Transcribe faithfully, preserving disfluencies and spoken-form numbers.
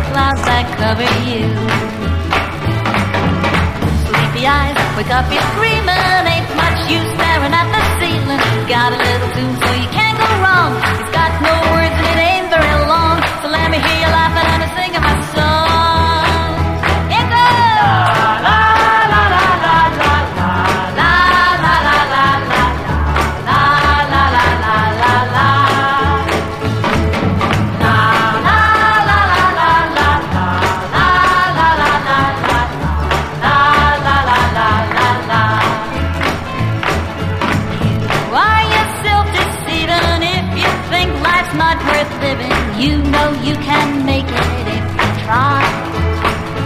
clouds that cover you. Sleepy eyes, wake up, you're screaming. Ain't much use staring at the ceiling. Got a little tune so you can't go wrong. It's got no words and it ain't very long. So let me hear you laughing and singing my song. It goes la la la la la la la la la la la la la la la la la. Not worth living, you know you can make it.